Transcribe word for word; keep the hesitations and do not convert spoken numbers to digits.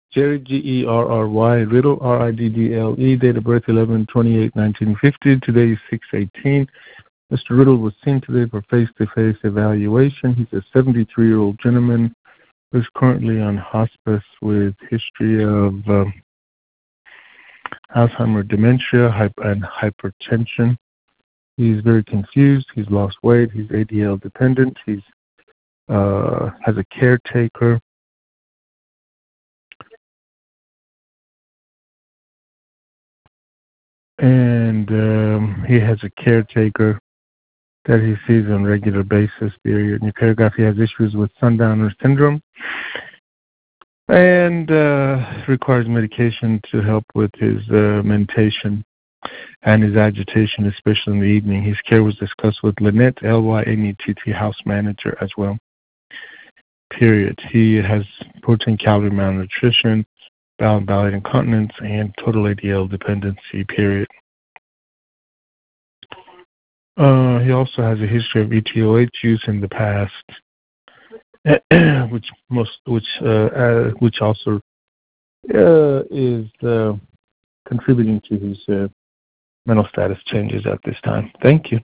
Jerry, G E R R Y, Riddle, R I D D L E, date of birth eleven twenty-eight nineteen fifty. Today is six eighteen. Mister Riddle was seen today for face-to-face evaluation. He's a seventy-three-year-old gentleman who's currently on hospice with history of um, Alzheimer's, dementia, hyper, and hypertension. He's very confused. He's lost weight. He's A D L dependent. He's uh, has a caretaker. And um, he has a caretaker that he sees on a regular basis. Period. In your paragraph, he has issues with sundowner syndrome and uh, requires medication to help with his uh, mentation and his agitation, especially in the evening. His care was discussed with Lynette, L Y N E T T, house manager as well. Period. He has protein calorie malnutrition, bowel and bowel incontinence, and total A D L dependency. Period. Uh, he also has a history of E T O H use in the past, which most, which, uh, uh, which also uh, is uh, contributing to his uh, mental status changes at this time. Thank you.